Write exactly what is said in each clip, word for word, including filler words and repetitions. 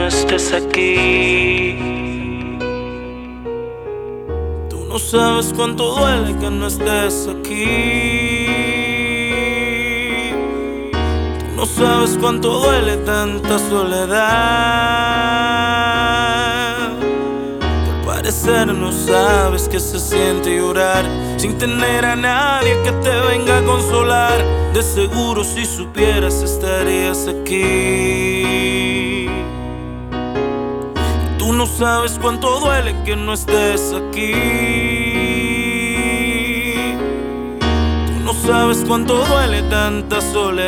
estés aquí. Tú no sabes cuánto duele que no estés aquí. Tú no sabes cuánto duele tanta soledad. Al parecer no sabes que se siente llorar sin tener a nadie que te venga a consolar. De seguro si supieras estarías aquí. Tú no sabes cuánto duele que no estés aquí. Tú no sabes cuánto duele tanta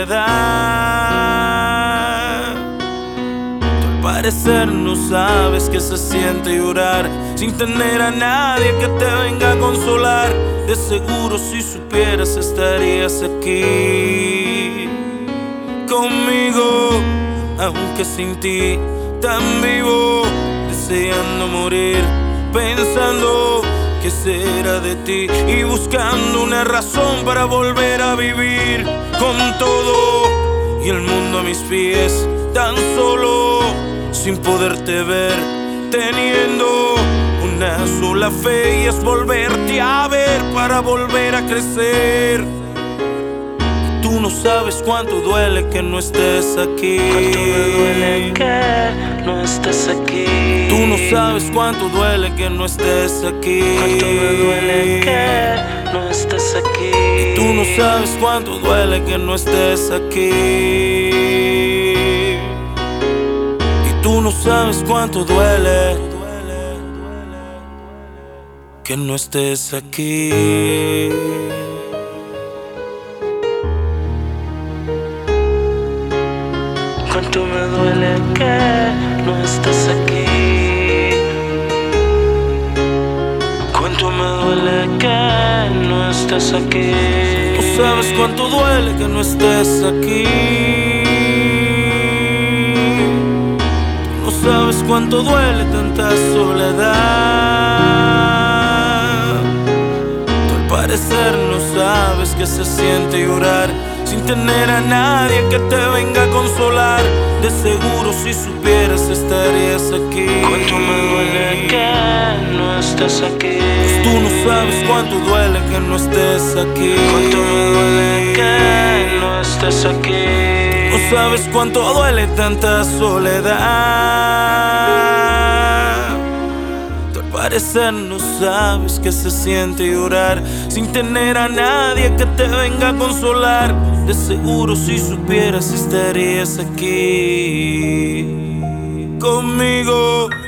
soledad. Tú al parecer no sabes que se siente llorar sin tener a nadie que te venga a consolar. De seguro si supieras estarías aquí conmigo, aunque sin ti tan vivo, deseando morir, pensando qué será de ti y buscando una razón para volver a vivir. Con todo y el mundo a mis pies, tan solo, sin poderte ver, teniendo una sola fe y es volverte a ver para volver a crecer. Tú no sabes cuánto duele que no estés aquí. Cuánto me duele que no estés aquí. Tú no sabes cuánto duele que no estés aquí. Cuánto me duele que no estés aquí. Tú no sabes cuánto duele que no estés aquí. Y tú no sabes cuánto duele que no estés aquí. Cuánto me duele que no estés aquí. Cuánto me duele que no estés aquí. No sabes cuánto duele que no estés aquí. No sabes cuánto duele tanta soledad. Tú al parecer no sabes que se siente llorar sin tener a nadie que te venga a consolar. De seguro si supieras estarías aquí. Cuánto me duele que no estés aquí. Pues tú no sabes cuánto duele que no estés aquí. Cuánto me duele que no estés aquí. No sabes cuánto duele tanta soledad. Tú al parecer no sabes que se siente llorar sin tener a nadie que te venga a consolar. De seguro si supieras estarías aquí conmigo.